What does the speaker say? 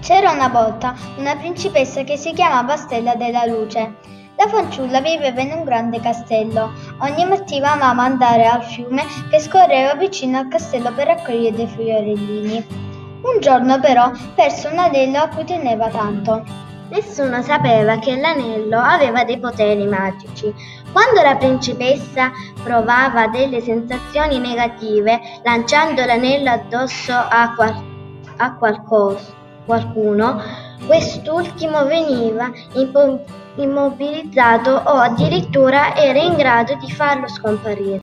C'era una volta una principessa che si chiamava Stella della Luce. La fanciulla viveva in un grande castello. Ogni mattina amava andare al fiume che scorreva vicino al castello per raccogliere dei fiorellini. Un giorno però perse un anello a cui teneva tanto. Nessuno sapeva che l'anello aveva dei poteri magici. Quando la principessa provava delle sensazioni negative, lanciando l'anello addosso a qualcuno, quest'ultimo veniva immobilizzato o addirittura era in grado di farlo scomparire.